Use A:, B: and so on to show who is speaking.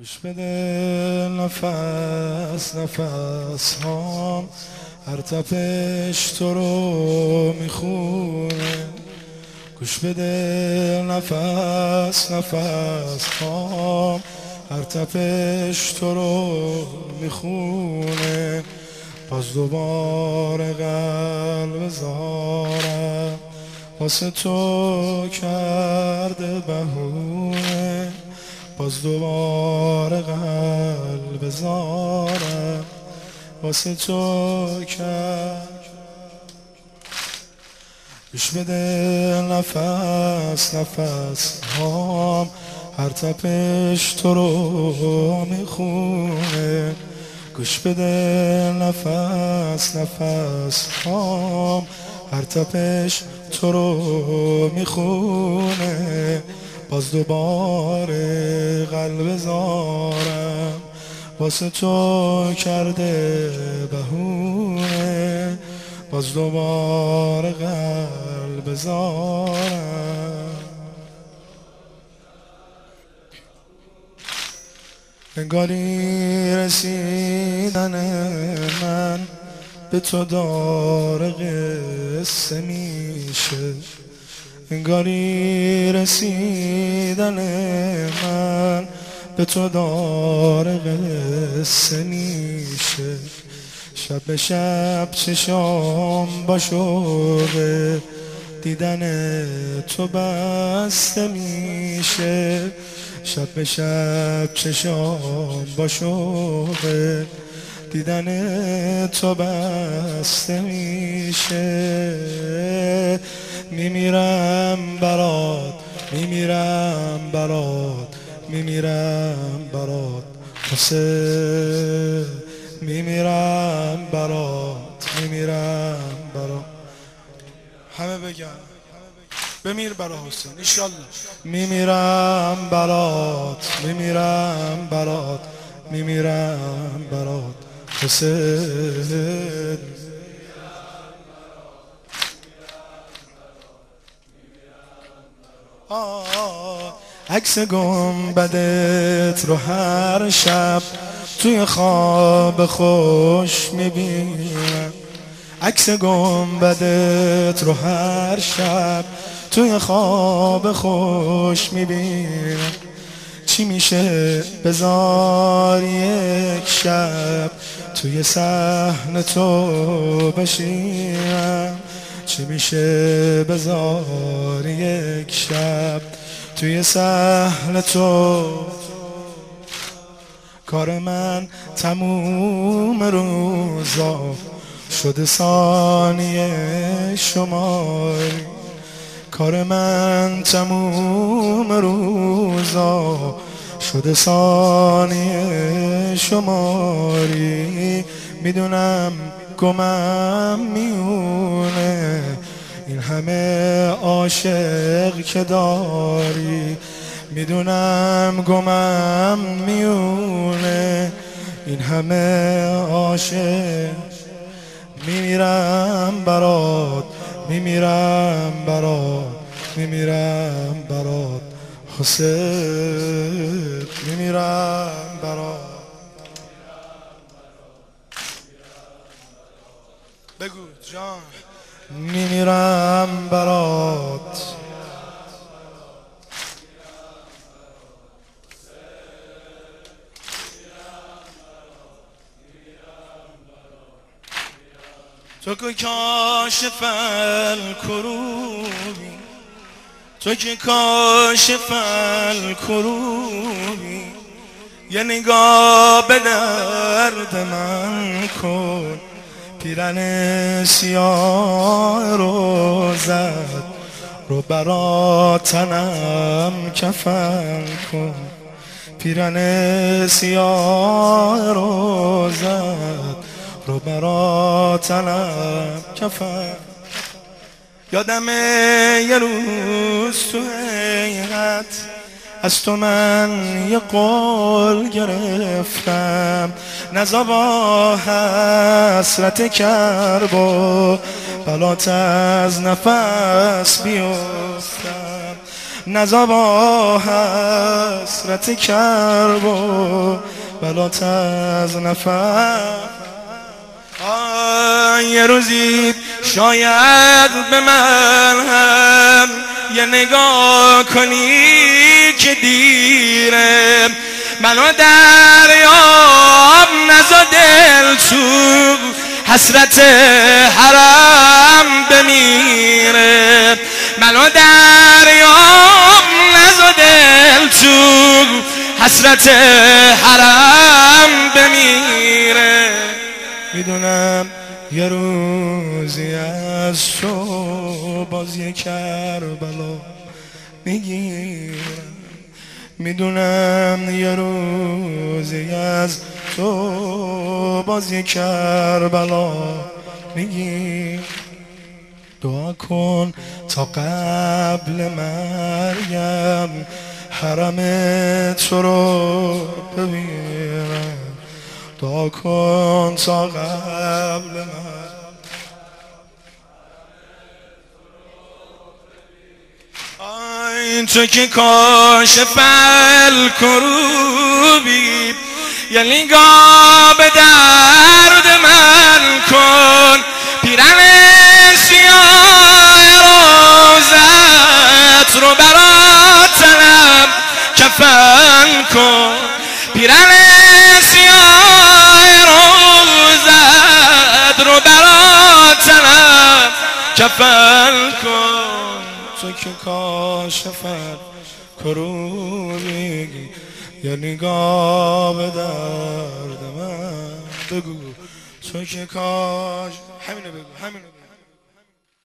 A: گوش بده نفس نفس هام هر تپش تو رو میخونه. گوش بده نفس نفس هام هر تپش تو رو میخونه. باز دوباره قلب زارم واسه تو کرده بهونه. باز دوباره قلب زارم واسه تو کرد. گوش بده نفس نفس هام هر تپش تو رو میخونه. گوش بده نفس نفس هام هر تپش تو رو میخونه. باز دوباره قلب زارم واسه تو کرده بهونه. باز دوباره قلب زارم. انگاری رسیدن من به تو داره قصه میشه. انگاری رسیدن من به تو داره قصه میشه. شب به شب چشام با شوق دیدن تو بسته میشه. شب به شب چشام با شوق دیدن تو بسته میشه. میمیرم برات میمیرم برات میمیرم برات حسین. میمیرم برات میمیرم برات. همه بگن بمیر برا حسین انشالله. میمیرم برات میمیرم برات میمیرم برات حسین. عکس گنبدت رو هر شب توی خواب خوش میبینم. عکس گنبدت رو هر شب توی خواب خوش میبینم. چی میشه بذار یک شب توی صحن تو بشینم. چی میشه بذار یک شب توی صحن تو. کار من تموم روزا شده ثانیه شماری. کار من تموم روزا شده ثانیه شماری. میدونم گمم میونه این همه عاشق که داری. میدونم گمم میونه این همه عاشق. میمیرم برات میمیرم برات میمیرم برات حسین. میمیرم برات. بگو جان. میمیرم برات. تو که کاشف الکروبی تو که کاشف الکروبی. یه نگاه به درد من کن. پیرن سیاه روزت رو برا تنم کفن کن. پیرن سیاه روزت رو برا تنم کفن. یادم یه روز تو حیرت از تو من یه قول گرفتم. نزا با حسرت کرب و بلات از نفس بیفتم. نزا با حسرت کرب و بلات از نفر. یه روزی شاید به من هم یه نگاه کنی که دیره، منو دریاب نزا دل تو حسرت حرم بمیره، منو دریاب نزا دل تو حسرت حرم بمیره. میدونم یه روزی از تو باز یه کربلا میگیرم، میدونم یه روزی از تو باز یه کربلا میگیرم. دعا کن تا قبل مرگم حرم تو رو ببینم، دعا کن تا قبل من. تو که کاشف الکروبی، یه نگاه به درد من کن، پیرن سیاه روزت رو براتنم کفن کن، پیرن سیاه روزت رو براتنم کفن کن. تو که کاشفت کروبی، یه نگاه به درد من بگو. تو که همینو بگو.